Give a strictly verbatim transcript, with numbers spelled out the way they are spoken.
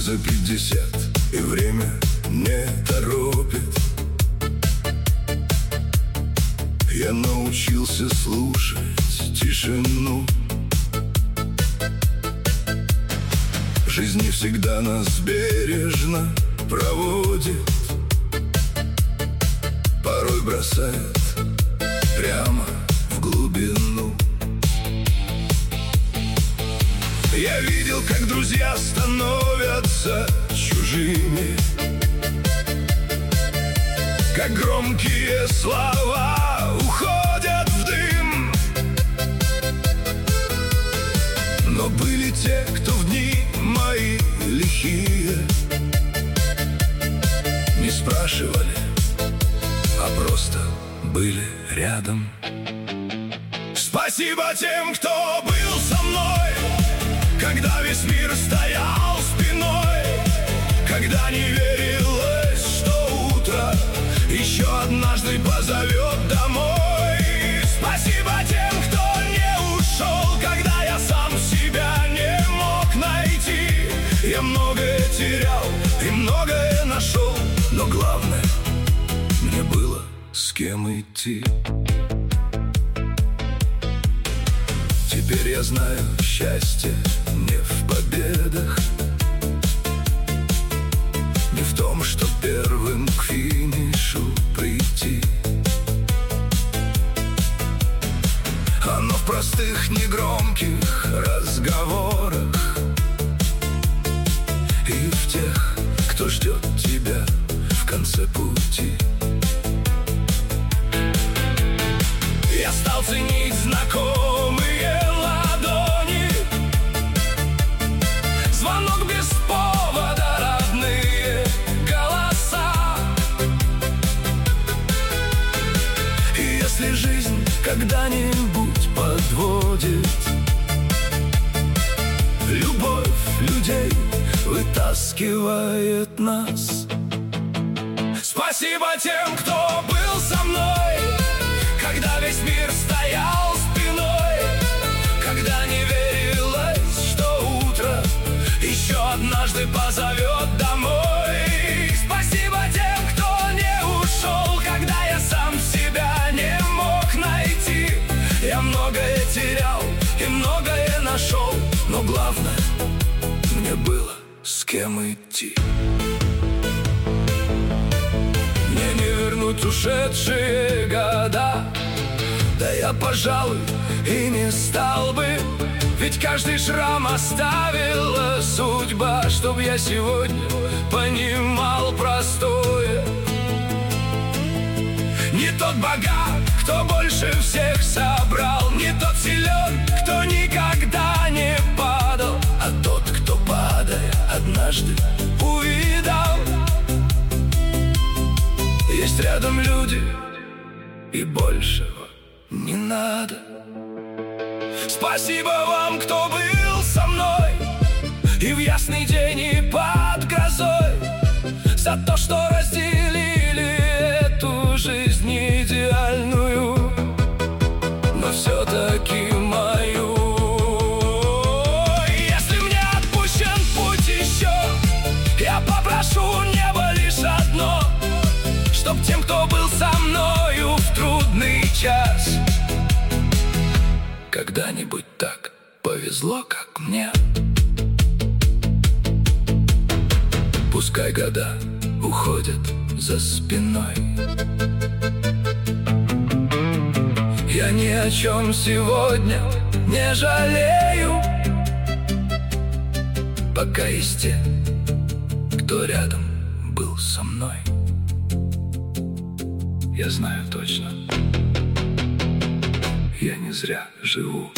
за пятьдесят, и время не торопит. Я научился слушать тишину. Жизнь не всегда нас бережно проводит, порой бросает прямо в глубину. Я видел, как друзья становятся чужими, как громкие слова уходят в дым. Но были те, кто в дни мои лихие не спрашивали, а просто были рядом. Спасибо тем, кто был со мной, когда весь мир стоял спиной, когда не верилось, что утро еще однажды позовет домой. Спасибо тем, кто не ушел, когда я сам себя не мог найти. Я многое терял и многое нашел, но главное, мне было с кем идти. Теперь я знаю, счастье не в победах, не в том, что первым к финишу прийти. Оно в простых, негромких разговорах и в тех, кто ждет тебя в конце пути. Я стал ценить знакомые ладони, звонок без повода, родные голоса. И если жизнь когда-нибудь подводит, любовь людей вытаскивает нас. Спасибо тем, кто был со мной, когда весь мир стоял спиной, когда не верилось, что утро еще однажды позовет домой. Спасибо тем, кто не ушел, когда я сам себя не мог найти. Я многое терял и многое нашел, но главное, мне было с кем идти. Мне не вернуть ушедшие года, да я, пожалуй, и не стал бы, ведь каждый шрам оставила судьба, чтоб я сегодня понимал простое. Не тот богат, кто больше всех собрал, не тот силен, кто никогда не падал, а тот, кто, падая, однажды увидал. Есть рядом люди, и большего не надо. Спасибо вам, кто был со мной и в ясный день, и под грозой, за то, что разделили эту жизнь идеальную, но все-таки мою. Если мне отпущен путь еще, я попрошу небо лишь одно, чтоб тем, кто был со мною в трудный час, когда-нибудь так повезло, как мне. Пускай года уходят за спиной, я ни о чем сегодня не жалею, пока есть те, кто рядом был со мной. Я знаю точно, я не зря живу.